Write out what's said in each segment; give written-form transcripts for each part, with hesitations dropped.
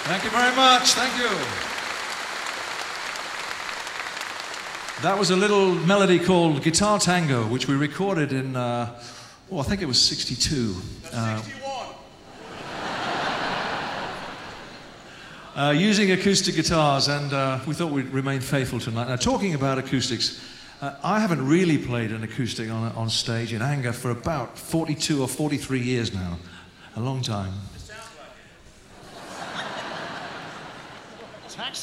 Thank you very much. Thank you. That was a little melody called Guitar Tango, which we recorded in, I think it was 62. 61. Using acoustic guitars, and we thought we'd remain faithful tonight. Now, talking about acoustics, I haven't really played an acoustic on stage in anger for about 42 or 43 years now. A long time. It sounds like it. Taxi?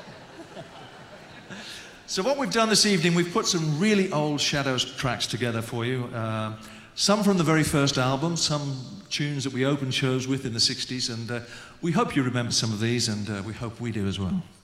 So what we've done this evening, we've put some really old Shadows tracks together for you. Some from the very first album, some tunes that we opened shows with in the 60s, and we hope you remember some of these, and we hope we do as well.